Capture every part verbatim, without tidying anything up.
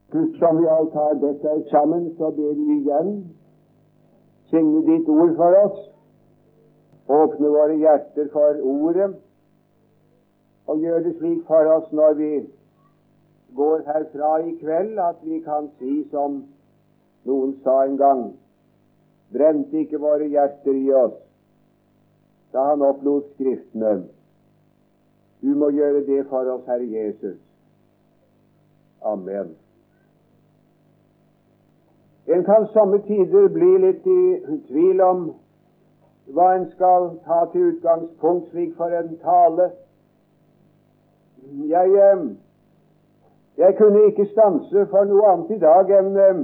Gud, som vi alt har dette sammen, så ber vi igjen. Signe ditt ord for oss. Åpne våre hjerter for ordet. Og gjør det slik for oss når vi går herfra i kveld, at vi kan si som noen sa en gang: brente ikke våre hjerter i oss da han opplot Skriftene. Du må gjøre det for oss, Herre Jesus. Amen. En kan somme tider bli litt i tvil om hva en skal ta til utgangspunkt slik for en tale. Jeg, jeg kunne ikke stanse for noe annet i dag enn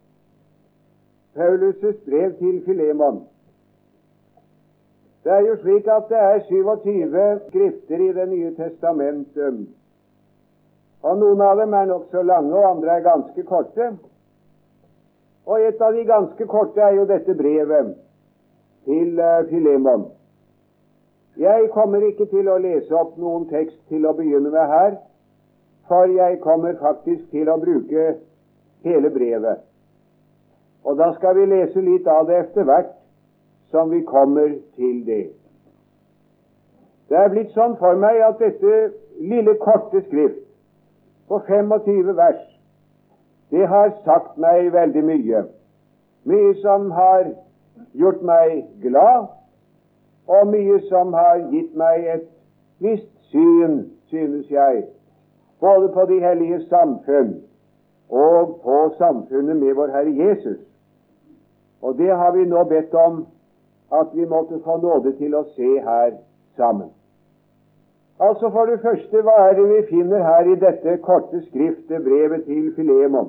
Paulus' brev til Filemon. Det er jo slik at det er syvogtyve skrifter i Det nye testamentet, og noen av dem er nok så lange, og andre er ganske korte. Og et av de ganske korte er jo dette brevet til uh, Filemon. Jeg kommer ikke til å lese opp noen tekst til å begynne med her, for jeg kommer faktisk til å bruke hele brevet. Og da skal vi lese litt av det etter hvert som vi kommer til det. Det er blitt sånn for meg at dette lille korte skrift på femogtyve vers, det har sagt meg veldig mye. Mye som har gjort meg glad, og mye som har gitt meg et visst syn, synes jeg, både på de hellige samfunn og på samfunnet med vår Herre Jesus. Og det har vi nå bedt om at vi måtte få nåde til å se her sammen. Altså for det første, hva er det vi finner her i dette korte skriftet, brevet til Filemon?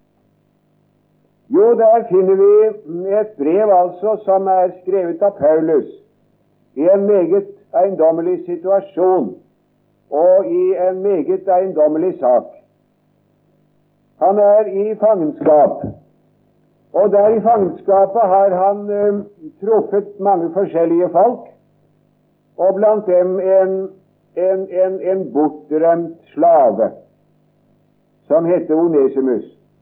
Jo, der finner vi et brev altså som er skrevet av Paulus i en meget eiendommelig situasjon og i en meget eiendommelig sak. Han er i fangenskap. Og der i fangenskapet har han uh, truffet mange forskjellige folk, og blant dem en, en, en, en bortdrømt slave, som heter Onesimus.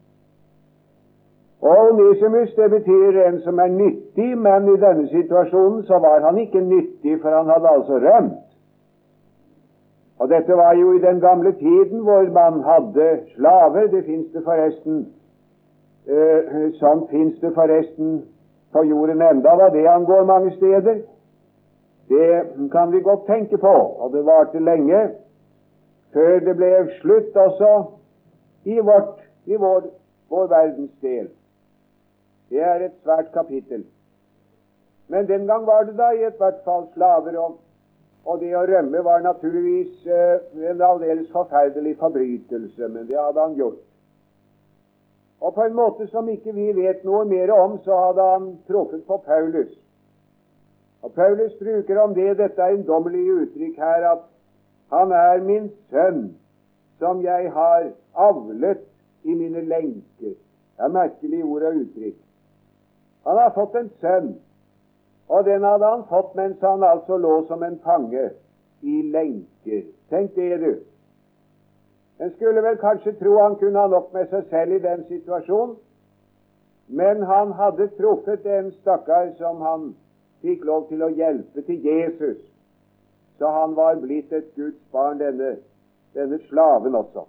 Og Onesimus, det betyr en som er nyttig, men i denne situasjonen så var han ikke nyttig, for han hadde altså rømt. Og dette var jo i den gamle tiden hvor man hadde slaver. Det finnes det forresten Uh, sånn finnes det forresten på jorden enda, hva det angår mange steder. Det kan vi godt tenke på, og det varte lenge før det ble slutt også i, vårt, i vår, vår verdensdel. Det er et svært kapittel. Men den gang var det da i et hvert fall slaver, og, og det å rømme var naturligvis uh, en aldeles forferdelig forbrytelse, men det hadde han gjort. Og på en måte som ikke vi vet noe mer om, så hadde han truffet på Paulus. Og Paulus bruker om det dette eiendommelige uttrykk her, at han er min sønn, som jeg har avlet i mine lenker. Det er merkelig ord og uttrykk. Han har fått en sønn, og den hadde han fått mens han altså lå som en fange i lenker. Tenk det, du. En skulle vel kanskje tro han kunne ha nok med seg selv i den situasjonen, men han hadde truffet en stakkar som han fikk lov til å hjelpe til Jesus, så han var blitt et Guds barn, denne, denne slaven også.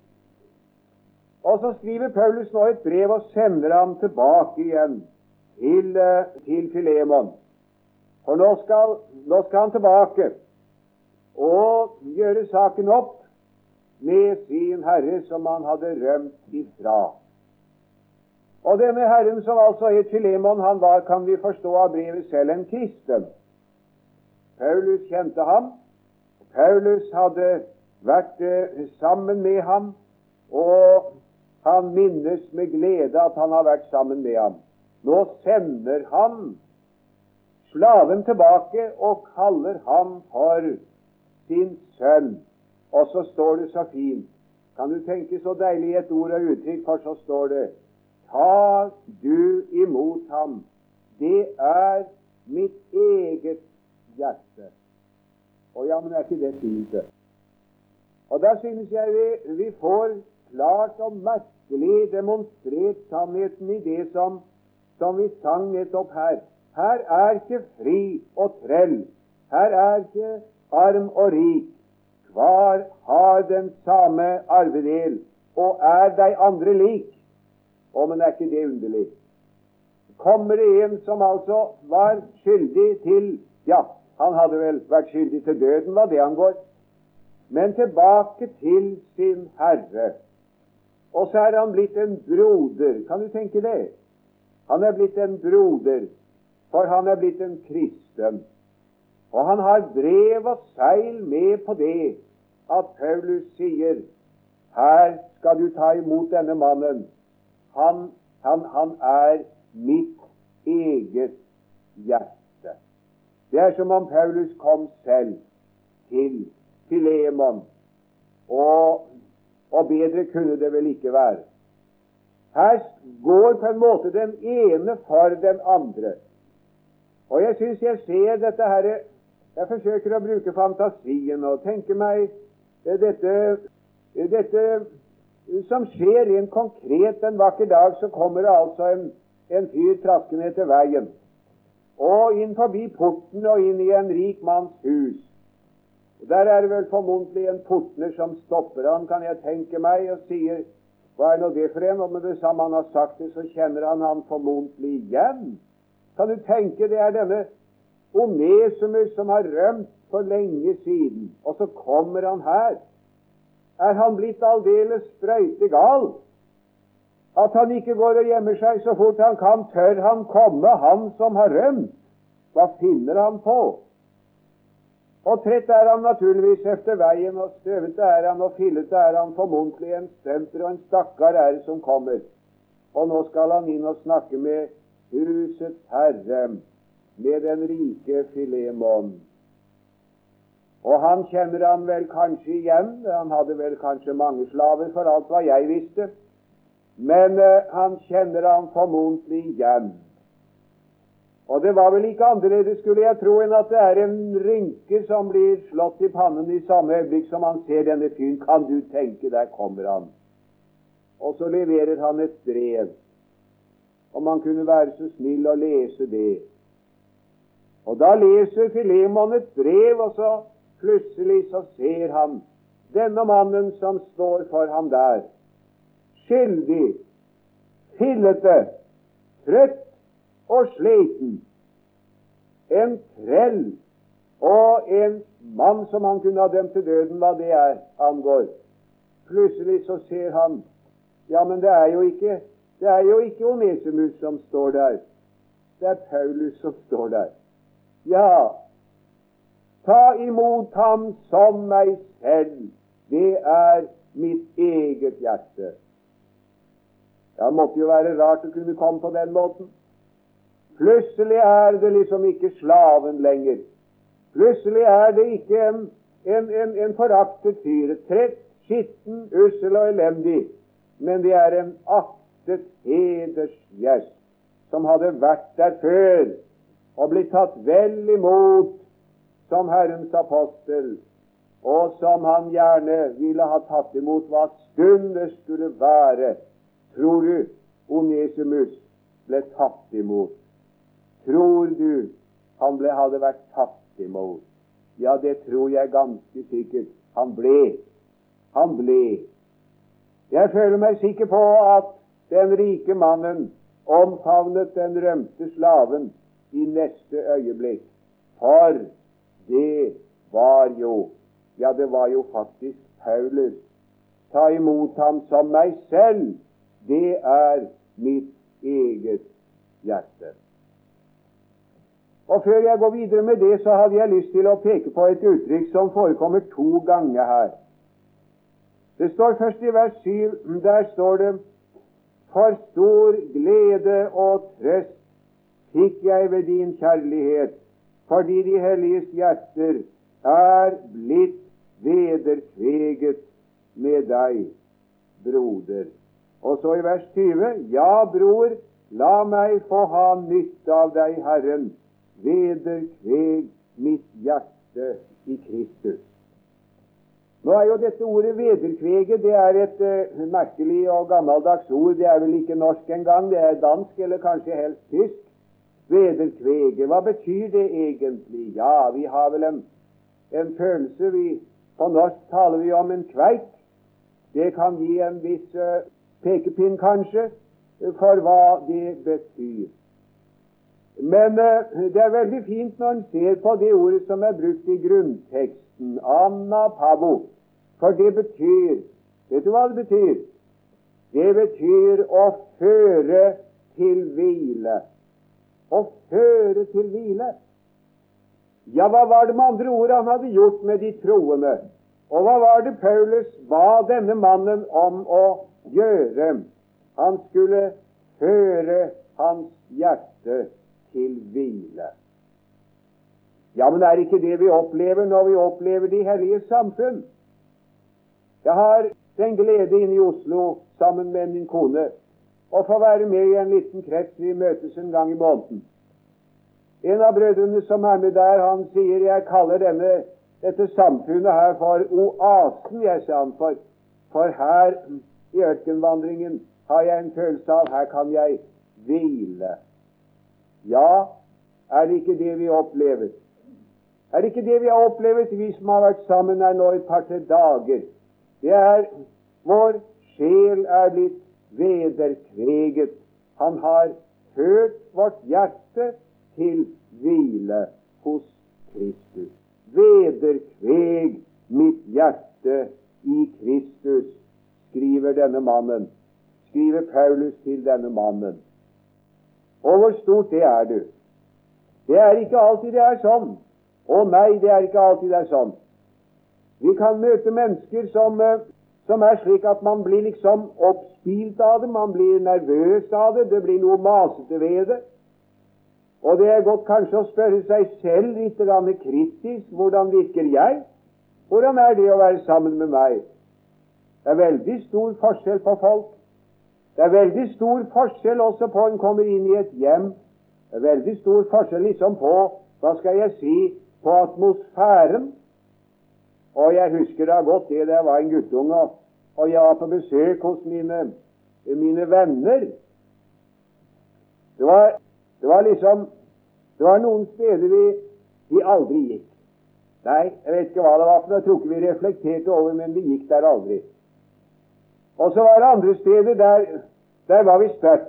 Og så skriver Paulus nå et brev og sender ham tilbake igjen til, til Filemon. For nå skal, nå skal han tilbake og gjøre saken opp med sin herre som han hadde rømt ifra. Og denne herren som altså het Filemon, han var, kan vi forstå av brevet selv, en kristen. Paulus kjente ham. Paulus hadde vært eh, sammen med ham, og han minnes med glede at han har vært sammen med ham. Nå sender han slaven tilbake og kaller ham for sin sønn. Og så står det så fint. Kan du tenke så deilig et ord og uttrykk, for så står det: ta du imot ham. Det er mitt eget hjerte. Og ja, men er ikke det fint? Og da synes jeg vi, vi får klart og merkelig demonstrert sannheten i det som, som vi sang nettopp her. Her er ikke fri og trell. Her er ikke arm og rik. Hver har den samme arvedel, og er de andre lik. Å, men er ikke det underlig? Kommer det en som altså var skyldig til, ja, han hadde vel vært skyldig til døden, hva det angår, men tilbake til sin Herre. Og så er han blitt en broder. Kan du tenke det? Han er blitt en broder, for han er blitt en kristen. Og han har brev og seil med på det at Paulus sier, her skal du ta imot denne mannen. Han, han, han er mitt eget hjerte. Det er som om Paulus kom selv til Filemon, og, og bedre kunne det vel ikke være. Her går på en måte den ene for den andre. Og jeg synes jeg ser dette her, jeg forsøker å bruke fantasien og tenke meg dette, dette som skjer rent konkret. En vakker dag så kommer det altså en, en fyr traskende etter veien, og inn forbi porten og inn i en rik manns hus. Og der er det vel formodentlig en portner som stopper han, kan jeg tenke meg, og sier, hva er nå det for en? Og med det samme han har sagt det, så kjenner han han formodentlig igjen. Kan du tenke, det er denne Onesimus som har rømt for lenge siden, og så kommer han her. Er han blitt aldeles sprøytegal? At han ikke går og gjemmer seg så fort han kan, tør han komme, han som har rømt? Hva finner han på? Og trett er han naturligvis efter veien, og støvete er han, og fillete er han, formodentlig en stømper og en stakkar er det som kommer. Og nå skal han inn og snakke med husets herre, med den rike Filemon. Og han kjenner han vel kanskje igjen, han hadde vel kanskje mange slaver for alt hva jeg visste, men uh, han kjenner han formodentlig igjen. Og det var vel ikke annerledes, skulle jeg tro, enn at det er en rynke som blir slått i pannen i samme øyeblikk som han ser denne fyren. Kan du tenke, der kommer han. Og så leverer han et brev. Om man kunne være så snill å lese det. Og da leser Filemon et brev, og så plutselig så ser han denne mannen som står for ham der. Skyldig, fillete, trøtt og sliten. En trell og en mann som han kunne ha dømt til døden, hva det er angår. Plutselig så ser han, ja, men det er jo ikke det er jo ikke Onesimus som står der. Det er Paulus som står der. Ja, ta imot ham som meg selv. Det er mitt eget hjerte. Det måtte jo være rart å kunne komme på den måten. Plutselig er det liksom ikke slaven lenger. Plutselig er det ikke en, en, en, en foraktet fyr, trett, skitten, ussel og elendig, men det er en aktet hedersgjest som hadde vært der før og blitt tatt vel imot som Herrens apostel, og som han gjerne ville ha tatt imot hva stund det skulle være. Tror du Onesimus ble tatt imot? Tror du han ble, hadde vært tatt imot? Ja, det tror jeg ganske sikkert. Han ble. Han ble. Jeg føler meg sikker på at den rike mannen omfavnet den rømte slaven i neste øyeblikk. For det var jo, ja, det var jo faktisk Paulus. Ta imot ham som meg selv. Det er mitt eget hjerte. Og før jeg går videre med det, så hadde jeg lyst til å peke på et uttrykk som forekommer to ganger her. Det står først i vers syv, der står det, for stor glede og trøst fikk jeg ved din kjærlighet, fordi de helliges hjerter er blitt vederkveget med deg, broder. Og så i vers tyve, ja, bror, la meg få ha nytte av deg, Herren, vederkveg mitt hjerte i Kristus. Nå er jo dette ordet vederkvege, det er et uh, merkelig og gammeldags ord. Det er vel ikke norsk engang, det er dansk eller kanskje helst tysk. Vederkvege, hva betyr det egentlig? Ja, vi har vel en, en følelse, vi, på norsk taler vi om en kveik. Det kan gi en viss uh, pekepinn kanskje, for hva det betyr. Men uh, det er veldig fint når en ser på det ordet som er brukt i grunnteksten, anapavo, for det betyr, vet du hva det betyr? Det betyr å føre til hvile. Å føre til hvile. Ja, hva var det med andre ord han hadde gjort med de troende? Og hva var det Paulus ba denne mannen om å gjøre? Han skulle føre hans hjerte til hvile. Ja, men er ikke det vi opplever når vi opplever de hellige samfunn? Jeg har den glede inne i Oslo sammen med min kone å få være med i en liten krets. Vi møtes en gang i måneden. En av brødrene som er med der, han sier, jeg kaller denne, dette samfunnet her for oasen, jeg sa han, for, for her i ørkenvandringen har jeg en følelse av, her kan jeg hvile. Ja, er det ikke det vi opplever? Er det ikke det vi har opplevd, vi som har vært sammen her nå et par-tre dager? Det er, vår sjel er blitt vederkveget. Han har ført vårt hjerte til hvile hos Kristus. Vederkveg mitt hjerte i Kristus, skriver denne mannen, skriver Paulus til denne mannen. Og hvor stort det er, du. Det er ikke alltid det er sånn. Å nei, det er ikke alltid det er sånn. Vi kan møte mennesker som, som er slik at man blir liksom oppspilt av det, man blir nervøs av det, det blir noe masete ved det. Og det er godt kanskje å spørre seg selv litt kritisk, hvordan virker jeg? Hvordan er det å være sammen med meg? Det er veldig stor forskjell på folk. Det er veldig stor forskjell også på en kommer inn i et hjem. Det er veldig stor forskjell liksom på, hva skal jeg si, på atmosfæren. Og jeg husker det har gått det da jeg var en guttunge, og jeg var på besøk hos mine, mine venner. Det var, det var liksom, det var noen steder vi, vi aldri gikk. Nei, jeg vet ikke hva det var, for jeg tror ikke vi reflekterte over, men vi gikk der aldri. Og så var det andre steder der, der var vi støtt.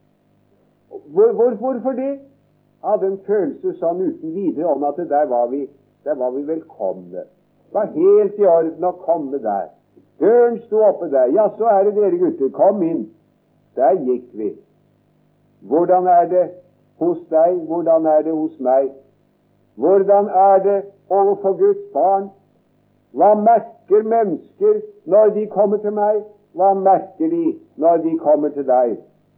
Hvor, hvor, hvorfor det? Jeg hadde en følelse sånn uten videre om at der var vi, der var vi velkomne. Det var helt i orden å komme der. Døren sto oppe der. Ja, så er det dere gutter, kom inn. Der gikk vi. Hvordan er det hos deg? Hvordan er det hos meg? Hvordan er det overfor Guds barn? Hva merker mennesker når de kommer til meg? Hva merker de når de kommer til deg?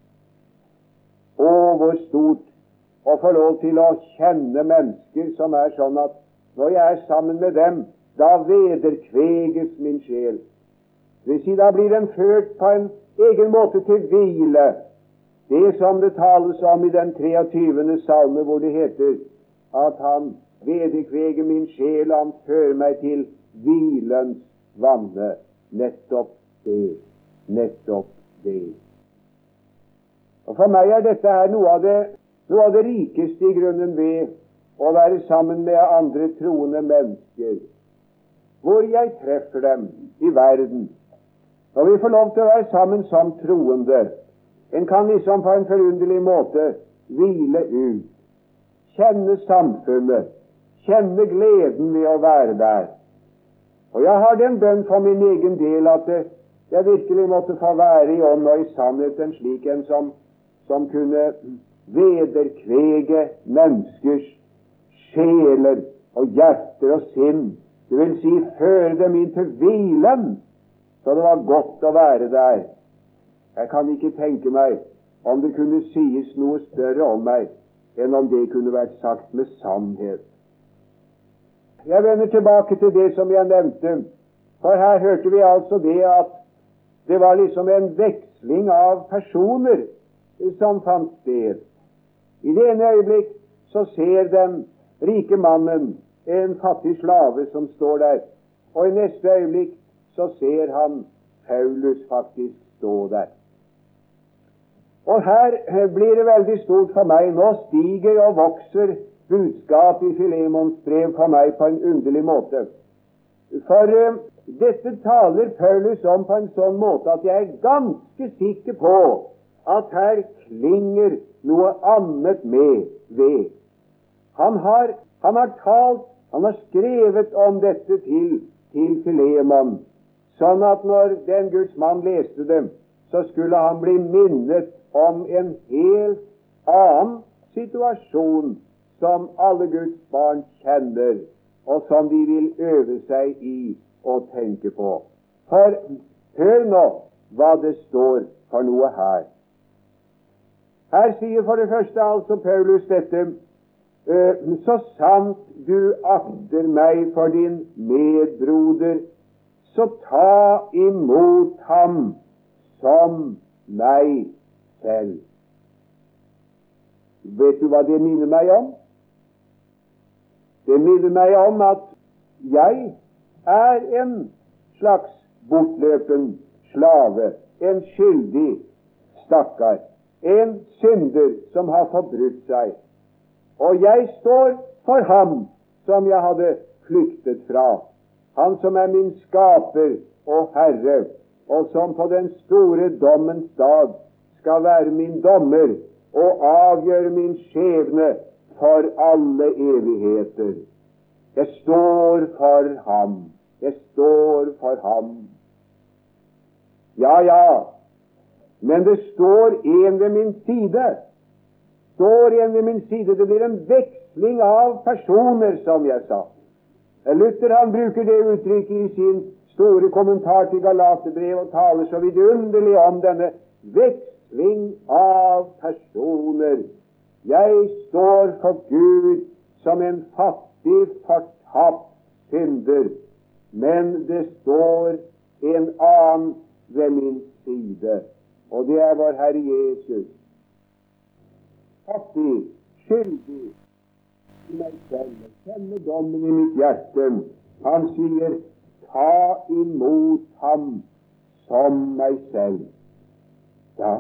Å, hvor stort å få lov til å kjenne mennesker som er sånn at når jeg er sammen med dem, da vederkveges min sjel. Det vil si, da blir den ført på en egen måte til hvile. Det som det tales om i den treogtyvende salme, hvor det heter at han vederkveger min sjel, han fører meg til hvilens vanne. Nettopp det. Nettopp det. Og for meg er dette her noe av det, noe av det rikeste i grunnen ved å være sammen med andre troende mennesker, hvor jeg treffer dem i verden. Når vi får lov til å være sammen som troende, en kan liksom på en forunderlig måte hvile ut, kjenne samfunnet, kjenne gleden ved å være der. Og jeg har den bønn for min egen del at jeg virkelig måtte få være i ånd og i sannhet en slik en som, som kunne vederkvege menneskers sjeler og hjerter og sinn. Det vil si, føre dem inn til hvilen, så det var godt å være der. Jeg kan ikke tenke meg om det kunne sies noe større om meg, enn om det kunne vært sagt med sannhet. Jeg vender tilbake til det som jeg nevnte, for her hørte vi altså det at det var liksom en veksling av personer som fant sted. I det ene øyeblikk så ser den rike mannen en fattig slave som står der, og i neste øyeblikk så ser han Paulus faktisk stå der. Og her blir det veldig stort for meg. Nå stiger og vokser budskapet i Filemons brev for meg på en underlig måte. For uh, dette taler Paulus om på en sånn måte at jeg er ganske sikker på at her klinger noe annet med ved. Han har, han har talt, han har skrevet om dette til, til Filemon, sånn at når den Guds mann leste dem, så skulle han bli minnet om en helt annen situasjon som alle Guds barn kjenner, og som de vil øve seg i å tenke på. For hør nå hva det står for noe her. Her sier for det første altså Paulus dette: så sant du akter meg for din medbroder, så ta imot ham som meg selv. Vet du hva det minner meg om? Det minner meg om at jeg er en slags bortløpen slave, en skyldig stakkar, en synder som har forbrutt seg. Og jeg står for ham som jeg hadde flyktet fra, han som er min skaper og Herre, og som på den store dommens dag skal være min dommer og avgjøre min skjebne for alle evigheter. Jeg står for ham. Jeg står for ham. Ja, ja, men det står en ved min side. Står en ved min side. Det blir en veksling av personer, som jeg sa. Luther han bruker det uttrykket i sin store kommentar til Galaterbrevet og taler så vidunderlig om denne veksling av personer. Jeg står for Gud som en fattig, fortapt synder, men det står en annen ved min side, og det er vår Herre Jesus. Fattig, skyldig i meg selv, kjenner dommen i mitt hjerte. Han sier, ta imot ham som meg selv. Ja,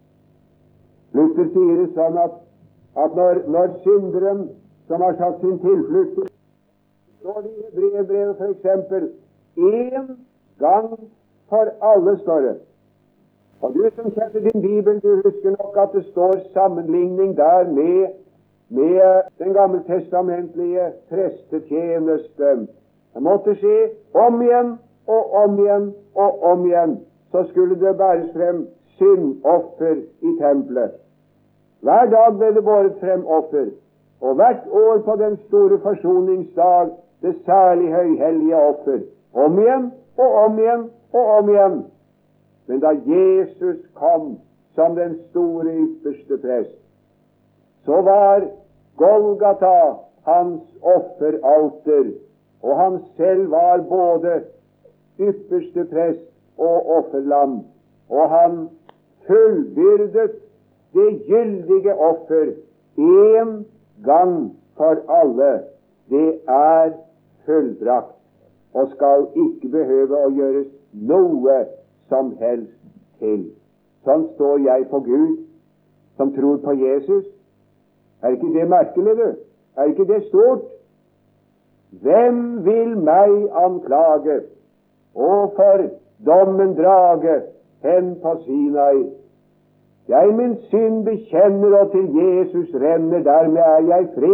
Luther sier det sånn at, at når, når synderen som har satt sin tilflukt, står det i brevbrevet for eksempel, en gang for alle, står det. Og du som kjenner din Bibel, du husker nok at det står sammenligning der med, med den gammeltestamentlige prestetjeneste. Det måtte skje om igjen og om igjen og om igjen, så skulle det bæres frem syndoffer i tempelet. Hver dag ble det båret frem offer, og hvert år på den store forsoningsdag det særlig høyhellige offer. Om igjen og om igjen og om igjen. Men da Jesus kom som den store ypperste prest, så var Golgata hans offeralter, og han selv var både ypperste prest og offerlam, og han fullbyrdet det gyldige offer en gang for alle. Det er fullbrakt, og skal ikke behøve å gjøres noe som helst til. Sånn står jeg på Gud, som tror på Jesus. Er ikke det merkelig, du? Er ikke det stort? Hvem vil meg anklage, og for dommen drage hen på Sinai? Jeg min synd bekjenner, og til Jesus renner, dermed er jeg fri.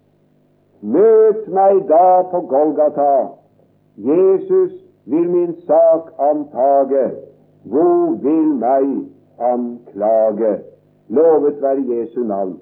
Møt meg da på Golgata. Jesus vil min sak antage, hvor vil meg anklage? Lovet være Jesu navn.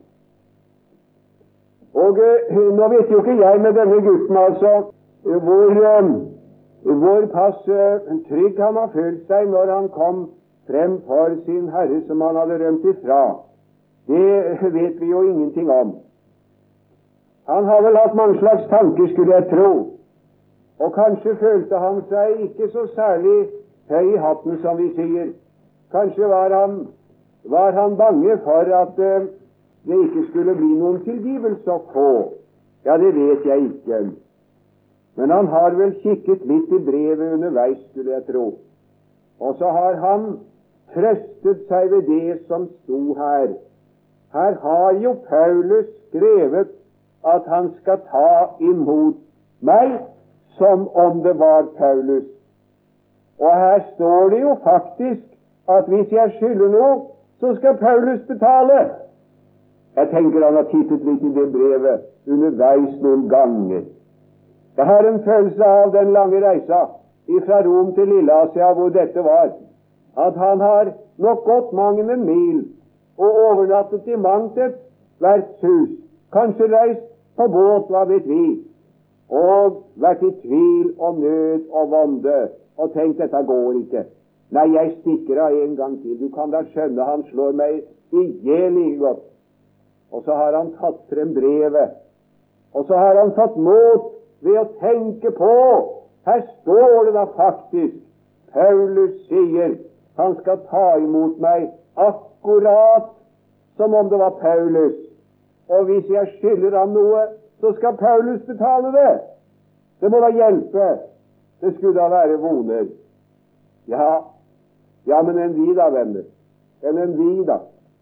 Og uh, nå vet jo ikke jeg med denne gutten altså hvor, uh, hvor pass uh, trygg han har følt seg når han kom frem for sin Herre som han hadde rømt ifra. Det vet vi jo ingenting om. Han har vel hatt mange slags tanker, skulle jeg tro. Og kanskje følte han seg ikke så særlig høy i hatten, som vi sier. Kanskje var han, var han bange for at uh, det ikke skulle bli noen tilgivelse å få. Ja, det vet jeg ikke. Men han har vel kikket litt i brevet underveis, skulle jeg tro. Og så har han trøstet seg ved det som sto her. Her har jo Paulus skrevet at han skal ta imot meg som om det var Paulus. Og her står det jo faktisk at hvis jeg skylder noe, så skal Paulus betale. Jeg tenker han har tittet litt i det brevet underveis noen ganger. Jeg har en følelse av den lange reisa fra Rom til Lilleasia hvor dette var, at han har nok gått mange en mil og overnattet i mangt et vertshus, kanskje reist på båt, hva vet vi, og vært i tvil og nød og vonde, og tenkt dette går ikke. Nei, jeg stikker av en gang til. Du kan da skjønne, han slår meg ihjel like godt. Og så har han tatt frem brevet, og så har han fått mot ved å tenke på. Her står det da faktisk, Paulus sier, han skal ta imot meg akkurat som om det var Paulus. Og hvis jeg skylder ham noe, så skal Paulus betale det. Det må da hjelpe. Det skulle da være voner. Ja, ja, men enn vi da, venner? Enn enn vi da?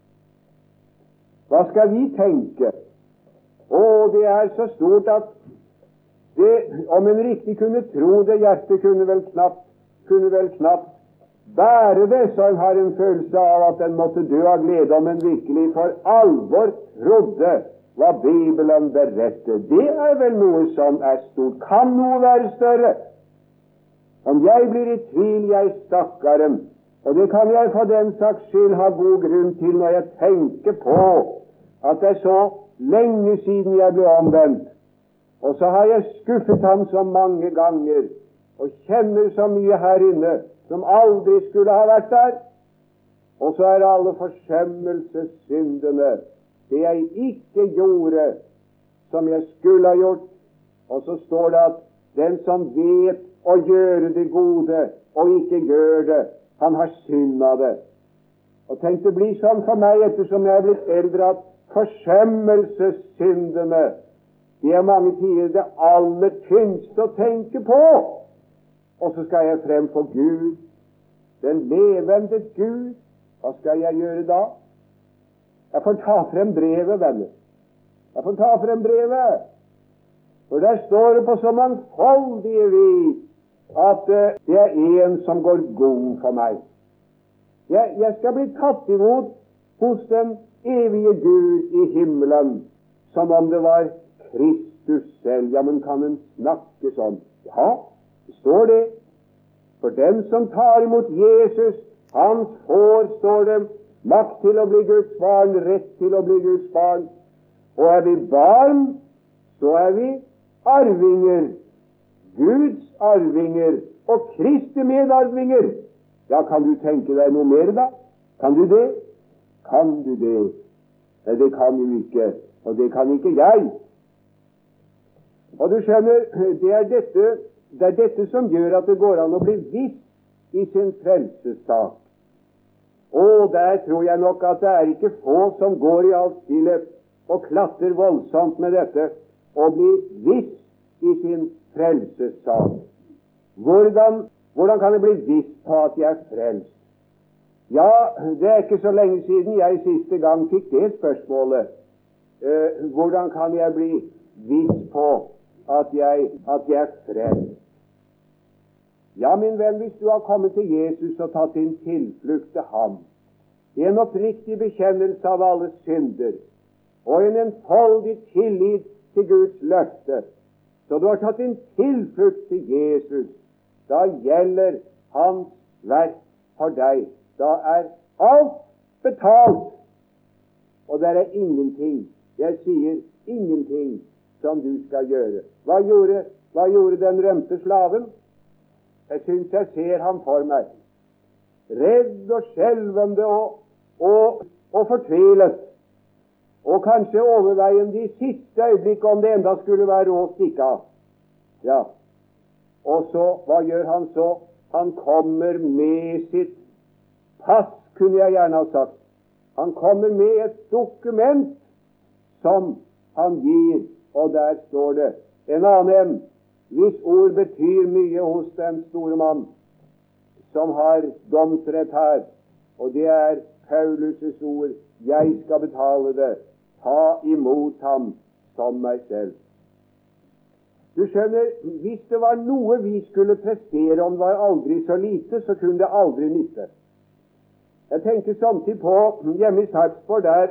Hva skal vi tenke? Å, det er så stort at det, om en riktig kunne tro det, hjertet kunne vel knapt, kunne vel knapt bære det, så en har en følelse av at en måtte dø av glede om en virkelig for alvor trodde hva Bibelen beretter. Det er vel noe som er stort. Kan noe være større? Om jeg blir i tvil, jeg stakkaren, og det kan jeg for den saks skyld ha god grunn til når jeg tenker på at det er så lenge siden jeg ble omvendt, og så har jeg skuffet ham så mange ganger, og kjenner så mye her inne som aldri skulle ha vært der. Og så er alle forsømmelsessyndene, det jeg ikke gjorde som jeg skulle ha gjort. Og så står det at den som vet å gjøre det gode og ikke gjør det, han har synd av det. Og tenk, det blir sånn for meg ettersom jeg er blitt eldre, at forsømmelsessyndene, det er mange tider det aller tyngste å tenke på. Og så skal jeg frem for Gud, den levende Gud. Hva skal jeg gjøre da? Jeg får ta frem brevet, venner. Jeg får ta frem brevet. For der står det på så mangfoldige vis at uh, det er en som går god for meg. Jeg, jeg skal bli tatt imot hos den evige Gud i himmelen, som om det var Kristus selv. Ja, men kan en snakke sånn? Ja, det står det. For den som tar imot Jesus, han får, står det, makt til å bli Guds barn, rett til å bli Guds barn. Og er vi barn, så er vi arvinger, Guds arvinger og Kristi medarvinger. Ja, kan du tenke deg noe mer da? Kan du det? Kan du det? Nei, det kan du ikke, og det kan ikke jeg. Og du skjønner, det er dette, det er dette som gjør at det går an å bli viss i sin frelsessak. Og der tror jeg nok at det er ikke få som går i all stillhet og klatter voldsomt med dette og blir viss i sin frelsessak. Hvordan, hvordan kan jeg bli viss på at jeg er frelst? Ja, det er ikke så lenge siden jeg siste gang fikk det spørsmålet. Eh, hvordan kan jeg bli viss på at jeg, at jeg er frelst? Ja, min venn, hvis du har kommet til Jesus og tatt din tilflukt til ham, i en oppriktig bekjennelse av alle synder, og en enfoldig tillit til Guds løfte, så du har tatt din tilflukt til Jesus, da gjelder hans verk for deg. Da er alt betalt, og det er ingenting, jeg sier ingenting, som du skal gjøre. Hva gjorde, hva gjorde den rømte slaven? Jeg synes jeg ser ham for meg, redd og skjelvende og, og, og fortvilet, og kanskje overveiende i siste øyeblikk om det enda skulle være råd å stikke av. Ja, og så, hva gjør han så? Han kommer med sitt pass, kunne jeg gjerne ha sagt. Han kommer med et dokument som han gir, og der står det en annen. hvis ord betyr mye hos den store mann som har domsrett her, og det er Paulus' ord: jeg skal betale det, ta imot ham som meg selv. Du skjønner, hvis det var noe vi skulle prestere, om det var aldri så lite, så kunne det aldri nytte. Jeg tenker samtidig på hjemme i Sarpsborg, der,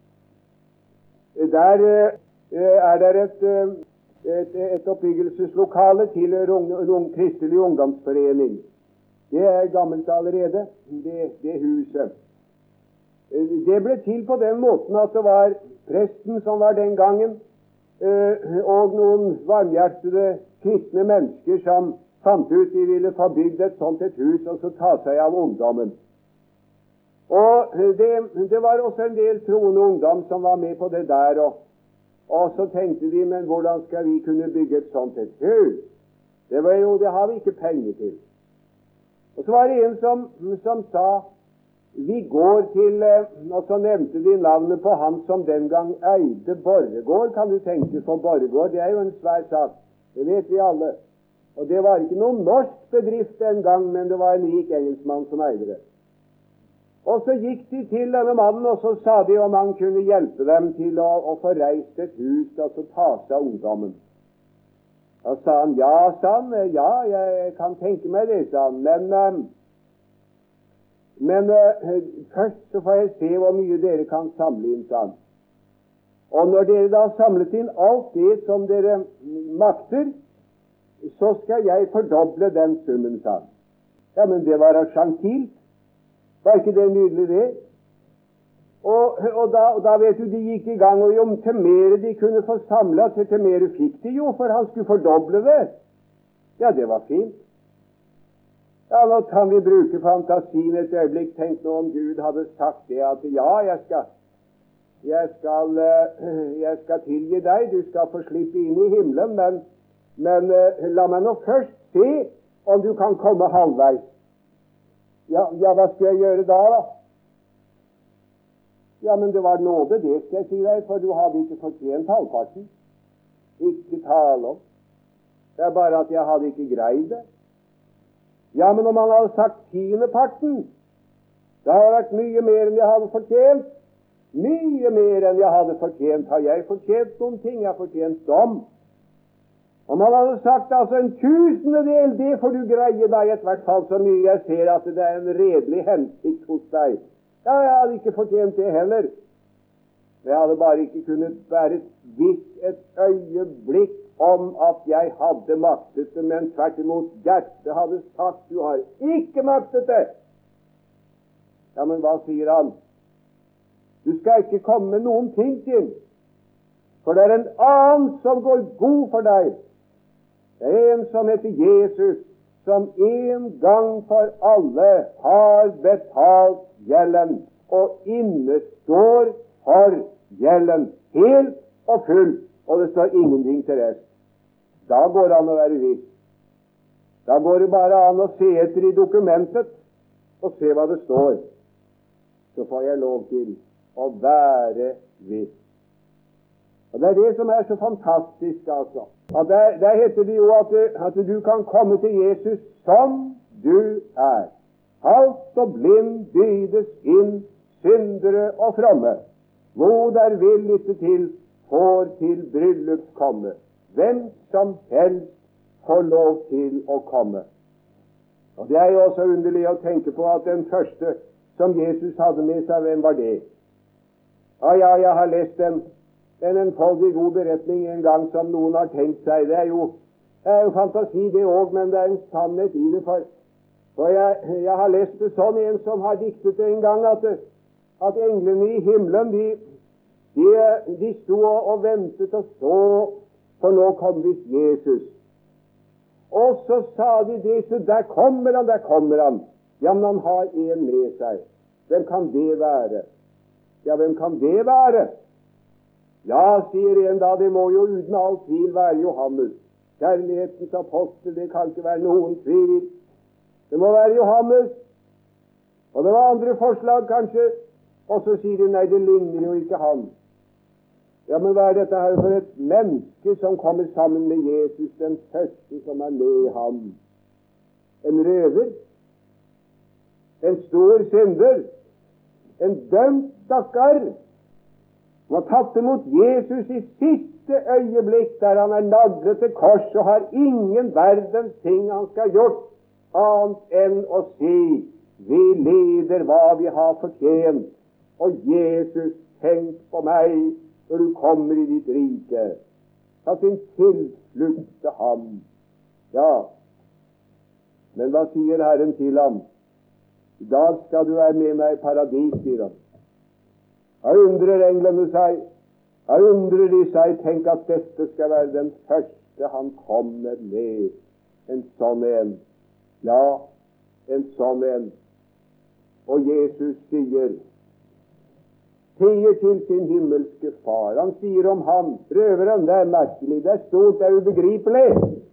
der er det et, et, et oppbyggelseslokale til en kristelig ungdomsforening. Det er gammelt allerede, det, det huset. Det ble til på den måten at det var presten som var den gangen, og noen varmhjertede kristne mennesker som fant ut de ville få bygd et sånt et hus og så ta seg av ungdommen. Og det, det var også en del troende ungdom som var med på det der, og, og så tenkte de, men hvordan skal vi kunne bygge et sånt et hus? Det var jo, det har vi ikke penger til. Og så var det en som, som sa, vi går til, og så nevnte de navnet på han som den gang eide Borregaard. Kan du tenke på Borregaard? Det er jo en svær sak. Det vet vi alle. Og det var ikke noen norsk bedrift den gang, men det var en rik engelskmann som eide det. Og så gikk de til denne mannen, og så sa de om han kunne hjelpe dem til å, å få reist et hus, og så ta seg av ungdommen. Og sa han, ja, sa han, ja, jeg kan tenke meg det, sa han, men... Men uh, først så får jeg se hvor mye dere kan samle inn, sa han. Og når dere da har samlet inn alt det som dere makter, så skal jeg fordoble den summen, sa han. Ja, men det var gentilt. Var ikke det nydelig det? Og, og, da, og da vet du, de gikk i gang, og jo til mer de kunne få samlet, til, til mer fikk de jo, for han skulle fordoble det. Ja, det var fint. Ja, nå kan vi bruke fantasien et øyeblikk. Tenk nå om Gud hadde sagt det, at ja, jeg skal, jeg skal, jeg skal tilgi deg, du skal få slippe inn i himmelen, men, men la meg nå først se om du kan komme halvveis. Ja, ja, hva skal jeg gjøre da, da? Ja, men det var nåde, det skal jeg si deg, for du hadde ikke fortjent halvparten. Ikke tale om. Det er bare at jeg hadde ikke greid det. Ja, men om han hadde sagt tiendeparten, det hadde vært mye mer enn jeg hadde fortjent. Mye mer enn jeg hadde fortjent. Har jeg fortjent noen ting? Jeg har fortjent dom. Om han hadde sagt altså en tusendedel, det får du greie deg, i hvert fall så mye jeg ser at det er en redelig hensikt hos deg. Ja, jeg hadde ikke fortjent det heller. Jeg hadde bare ikke kunnet være visst et øyeblikk om at jeg hadde maktet det, men tvert imot hjertet hadde sagt, du har ikke maktet det. Ja, men hva sier han? Du skal ikke komme med noen ting til, for det er en annen som går god for deg. Det er en som heter Jesus, som en gang for alle har betalt gjelden, og innestår for gjelden, helt og fullt, og det står ingenting til rest. Da går det an å være viss. Da går det bare an å se etter i dokumentet og se hva det står. Så får jeg lov til å være viss. Og det er det som er så fantastisk, altså. Og der, der heter det jo at, at du kan komme til Jesus som du er. Halt og blind bydes inn, syndere og fromme. Hvor der vil lytte til, får til bryllup komme. Hvem som helst får lov til å komme. Og det er jo også underlig å tenke på at den første som Jesus hadde med seg, hvem var det? Ja, ja, jeg har lest en, en enfoldig god beretning en gang som noen har tenkt seg. Det er jo, det er jo fantasi det også, men det er en sannhet i det. For, for jeg, jeg har lest det sånn, en som har diktet det en gang, at, at englene i himmelen, de, de, de sto og ventet og så, for nå kom visst Jesus. Og så sa de det, så der kommer han, der kommer han. Ja, men han har en med seg. Hvem kan det være? Ja, hvem kan det være? Ja, sier en da, det må jo uten all tvil være Johannes. Kjærlighetens apostel, det kan ikke være noen tvil. Det må være Johannes. Og det var andre forslag kanskje, og så sier de, nei, det ligner jo ikke han. Ja, men hva er dette her for et menneske som kommer sammen med Jesus, den første som er med ham? En røver? En stor synder? En dømt stakkar? Han har tatt imot Jesus i siste øyeblikk, der han er naglet til kors og har ingen verdens ting han skal ha gjort, annet enn å si: vi lider hva vi har fortjent, og Jesus, tenk på meg når du kommer i ditt rike. Ta sin tilflukt til ham. Ja, men hva sier Herren til ham? I dag skal du være med meg i paradis, sier han. Da undrer englene seg, da undrer de seg, tenk at dette skal være den første han kommer med, en sånn en. Ja, en sånn en. Og Jesus sier, sier til sin himmelske far, han sier om han, røveren, det er merkelig, det er stort, det er ubegripelig.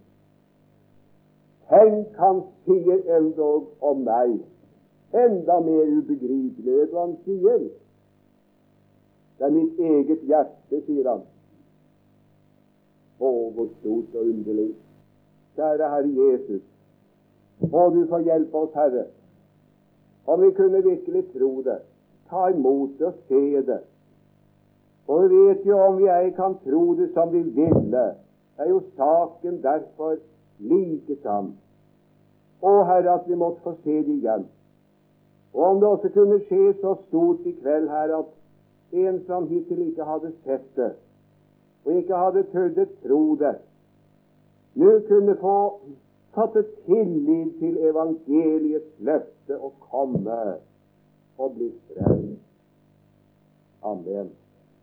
Tenk, han sier endog om meg, enda mer ubegripelig, vet du hva han sier? Det er mitt eget hjerte, sier han. Å, hvor stort og underlig. Kjære Herre Jesus, må du få hjelpe oss, Herre, om vi kunne virkelig tro det, ta imot det og se det. Og vi vet jo om vi ei kan tro det som vi ville, det er jo saken derfor like sann. Å, Herre, at vi måtte få se det igjen. Og om det også kunne skje så stort i kveld her, at en som hittil ikke hadde sett det, og ikke hadde tørt tro det, nå kunne få fatte tillit til evangeliets løfte og komme og bli frelst. Amen.